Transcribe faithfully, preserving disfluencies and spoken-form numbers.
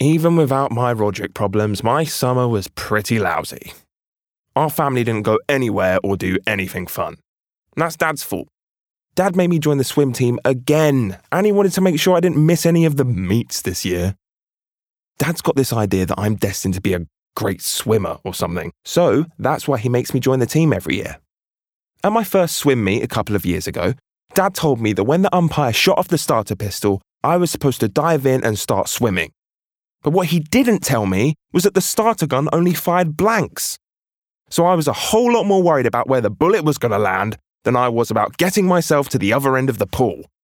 Even without my Roderick problems, my summer was pretty lousy. Our family didn't go anywhere or do anything fun. And that's Dad's fault. Dad made me join the swim team again, and he wanted to make sure I didn't miss any of the meets this year. Dad's got this idea that I'm destined to be a great swimmer or something, so that's why he makes me join the team every year. At my first swim meet a couple of years ago, Dad told me that when the umpire shot off the starter pistol, I was supposed to dive in and start swimming. But what he didn't tell me was that the starter gun only fired blanks. So I was a whole lot more worried about where the bullet was going to land than I was about getting myself to the other end of the pool,